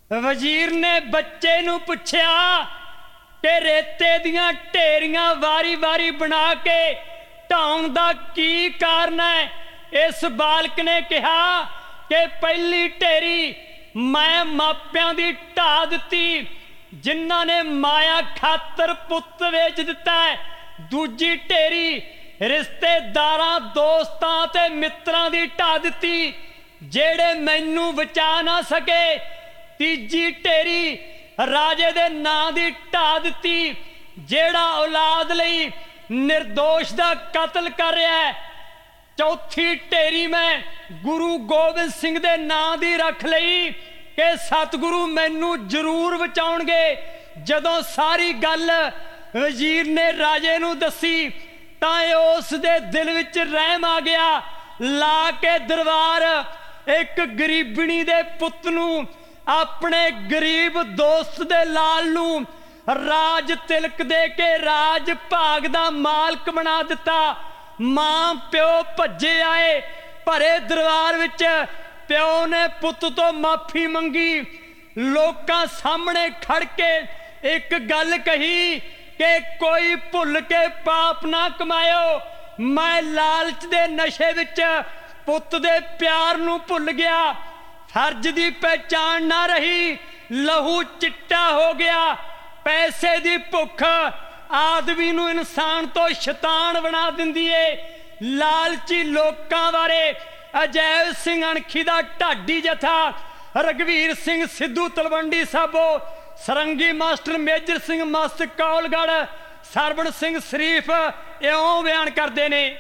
ਵਜ਼ੀਰ ਨੇ ਬੱਚੇ ਨੂੰ ਪੁੱਛਿਆ ਕਿ ਰੇਤੇ ਦੀਆਂ ਢੇਰੀਆਂ ਵਾਰੀ-ਵਾਰੀ ਬਣਾ ਕੇ ਢਾਉਣ ਦਾ ਕੀ ਕਾਰਨ ਹੈ। ਇਸ ਬਾਲਕ ਨੇ ਕਿਹਾ ਕਿ ਪਹਿਲੀ ਢੇਰੀ ਮੈਂ ਮਾਪਿਆਂ ਦੀ ਢਾ ਦਿੱਤੀ, ਜਿਨ੍ਹਾਂ ਨੇ ਮਾਇਆ ਖਾਤਰ ਪੁੱਤ ਵੇਚ ਦਿੱਤਾ ਹੈ। ਦੂਜੀ ਢੇਰੀ ਰਿਸ਼ਤੇਦਾਰਾਂ, ਦੋਸਤਾਂ ਤੇ ਮਿੱਤਰਾਂ ਦੀ ਢਾ ਦਿੱਤੀ, ਜਿਹੜੇ ਮੈਨੂੰ ਬਚਾ ਨਾ ਸਕੇ। ਤੀਜੀ ਢੇਰੀ ਰਾਜੇ ਦੇ ਨਾਂ ਦੀ ਢਾ ਦਿੱਤੀ, ਜਿਹੜਾ ਔਲਾਦ ਲਈ ਨਿਰਦੋਸ਼ ਦਾ ਕਤਲ ਕਰ ਰਿਹਾ ਹੈ। ਚੌਥੀ ਢੇਰੀ ਮੈਂ ਗੁਰੂ ਗੋਬਿੰਦ ਸਿੰਘ ਦੇ ਨਾਂ ਦੀ ਰੱਖ ਲਈ ਕਿ ਸਤਿਗੁਰੂ ਮੈਨੂੰ ਜ਼ਰੂਰ ਬਚਾਉਣਗੇ। ਜਦੋਂ ਸਾਰੀ ਗੱਲ ਵਜ਼ੀਰ ਨੇ ਰਾਜੇ ਨੂੰ ਦੱਸੀ ਤਾਂ ਉਸ ਦੇ ਦਿਲ ਵਿੱਚ ਰਹਿਮ ਆ ਗਿਆ। ਲਾ ਕੇ ਦਰਬਾਰ ਇੱਕ ਗਰੀਬਣੀ ਦੇ ਪੁੱਤ ਨੂੰ, ਆਪਣੇ ਗਰੀਬ ਦੋਸਤ ਦੇ ਲਾਲ ਨੂੰ ਰਾਜ ਤਿਲਕ ਦੇ ਕੇ ਰਾਜ ਭਾਗ ਦਾ ਮਾਲਕ ਬਣਾ ਦਿੱਤਾ। ਮਾਂ ਪਿਓ ਭੱਜੇ ਆਏ ਭਰੇ ਦਰਬਾਰ ਵਿੱਚ। ਪਿਓ ਨੇ ਪੁੱਤ ਤੋਂ ਮਾਫੀ ਮੰਗੀ, ਲੋਕਾਂ ਸਾਹਮਣੇ ਖੜ ਕੇ ਇੱਕ ਗੱਲ ਕਹੀ ਕਿ ਕੋਈ ਭੁੱਲ ਕੇ ਪਾਪ ਨਾ ਕਮਾਇਓ। ਮੈਂ ਲਾਲਚ ਦੇ ਨਸ਼ੇ ਵਿੱਚ ਪੁੱਤ ਦੇ ਪਿਆਰ ਨੂੰ ਭੁੱਲ ਗਿਆ, ਫਰਜ਼ ਦੀ ਪਹਿਚਾਣ ਨਾ ਰਹੀ, ਲਹੂ ਚਿੱਟਾ ਹੋ ਗਿਆ। ਪੈਸੇ ਦੀ ਭੁੱਖ ਆਦਮੀ ਨੂੰ ਇਨਸਾਨ ਤੋਂ ਸ਼ੈਤਾਨ ਬਣਾ ਦਿੰਦੀ ਏ। ਲਾਲਚੀ ਲੋਕਾਂ ਬਾਰੇ ਅਜੈਬ ਸਿੰਘ ਅਣਖੀ ਦਾ ਢਾਡੀ ਜਥਾ, ਰਘਵੀਰ ਸਿੰਘ ਸਿੱਧੂ ਤਲਵੰਡੀ ਸਾਬੋ, ਸਰੰਗੀ ਮਾਸਟਰ ਮੇਜਰ ਸਿੰਘ ਮਸਤ ਕੌਲਗੜ੍ਹ, ਸਰਵਣ ਸਿੰਘ ਸ਼ਰੀਫ ਇਉਂ ਬਿਆਨ ਕਰਦੇ ਨੇ।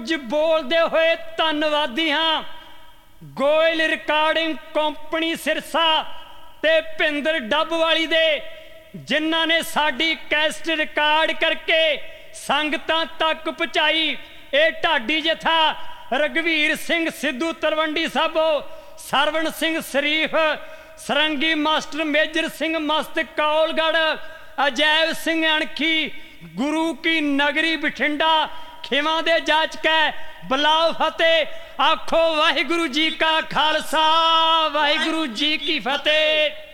ਕੁਝ ਬੋਲਦੇ ਹੋਏ ਧੰਨਵਾਦੀ ਹਾਂ ਗੋਇਲ ਰਿਕਾਰਡਿੰਗ ਕੰਪਨੀ ਸਿਰਸਾ ਤੇ ਭਿੰਦਰ ਡੱਬਵਾਲੀ ਦੇ, ਜਿਨ੍ਹਾਂ ਨੇ ਸਾਡੀ ਕੈਸਟ ਰਿਕਾਰਡ ਕਰਕੇ ਸੰਗਤਾਂ ਤੱਕ ਪਹੁੰਚਾਈ। ਇਹ ਢਾਡੀ ਜਥਾ ਰਘਵੀਰ ਸਿੰਘ ਸਿੱਧੂ ਤਲਵੰਡੀ ਸਾਬੋ, ਸਰਵਣ ਸਿੰਘ ਸ਼ਰੀਫ, ਸਰੰਗੀ ਮਾਸਟਰ ਮੇਜਰ ਸਿੰਘ ਮਸਤ ਕੌਲਗੜ੍ਹ, ਅਜੈਬ ਸਿੰਘ ਅਣਖੀ ਗੁਰੂ ਕੀ ਨਗਰੀ ਬਠਿੰਡਾ, ਖਿਵਾਂ ਦੇ ਜਾਚਕੈ ਬੁਲਾਓ ਫਤਿਹ। ਆਖੋ ਵਾਹਿਗੁਰੂ ਜੀ ਕਾ ਖਾਲਸਾ, ਵਾਹਿਗੁਰੂ ਜੀ ਕੀ ਫਤਿਹ।